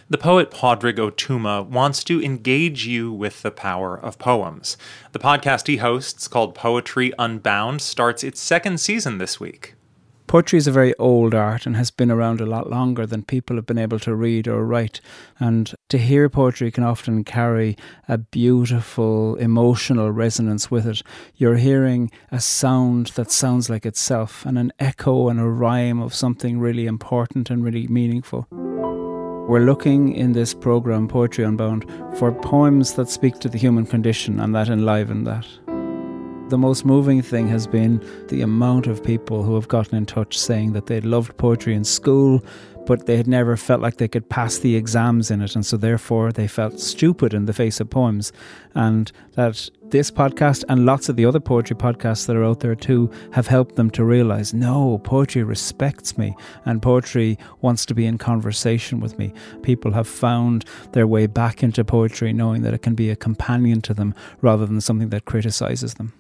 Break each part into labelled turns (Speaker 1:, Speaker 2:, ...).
Speaker 1: The poet Padraig Ó Tuama wants to engage you with the power of poems. The podcast he hosts, called Poetry Unbound, starts its second season this week.
Speaker 2: Poetry is a very old art and has been around a lot longer than people have been able to read or write. And to hear poetry can often carry a beautiful emotional resonance with it. You're hearing a sound that sounds like itself, and an echo and a rhyme of something really important and really meaningful. We're looking in this programme, Poetry Unbound, for poems that speak to the human condition and that enliven that. The most moving thing has been the amount of people who have gotten in touch saying that they'd loved poetry in school, but they had never felt like they could pass the exams in it, and so therefore they felt stupid in the face of poems. And that this podcast and lots of the other poetry podcasts that are out there too have helped them to realise, no, poetry respects me and poetry wants to be in conversation with me. People have found their way back into poetry knowing that it can be a companion to them rather than something that criticises them.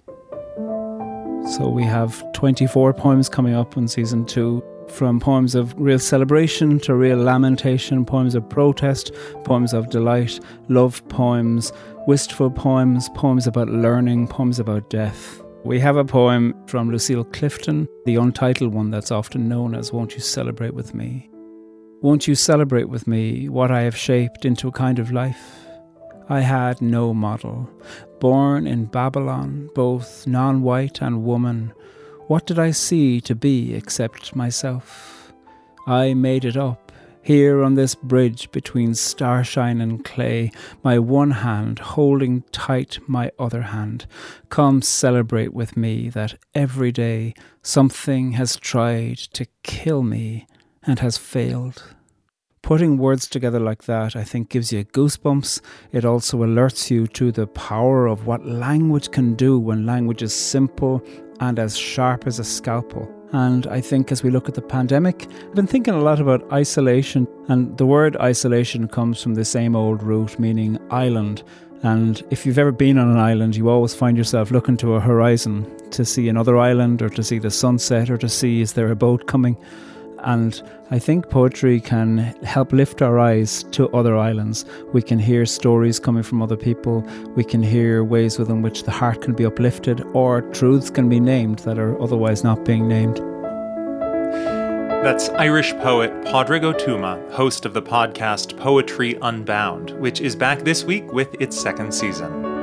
Speaker 2: So we have 24 poems coming up in season 2. From poems of real celebration to real lamentation, poems of protest, poems of delight, love poems, wistful poems, poems about learning, poems about death. We have a poem from Lucille Clifton, the untitled one that's often known as Won't You Celebrate With Me? Won't you celebrate with me what I have shaped into a kind of life? I had no model. Born in Babylon, both non-white and woman, what did I see to be except myself? I made it up, here on this bridge between starshine and clay, my one hand holding tight my other hand. Come celebrate with me that every day something has tried to kill me and has failed. Putting words together like that, I think, gives you goosebumps. It also alerts you to the power of what language can do when language is simple and as sharp as a scalpel. And I think as we look at the pandemic, I've been thinking a lot about isolation. And the word isolation comes from the same old root, meaning island. And if you've ever been on an island, you always find yourself looking to a horizon to see another island or to see the sunset or to see, is there a boat coming? And I think poetry can help lift our eyes to other islands. We can hear stories coming from other people. We can hear ways within which the heart can be uplifted, or truths can be named that are otherwise not being named.
Speaker 1: That's Irish poet Padraig Ó Tuama, host of the podcast Poetry Unbound, which is back this week with its second season.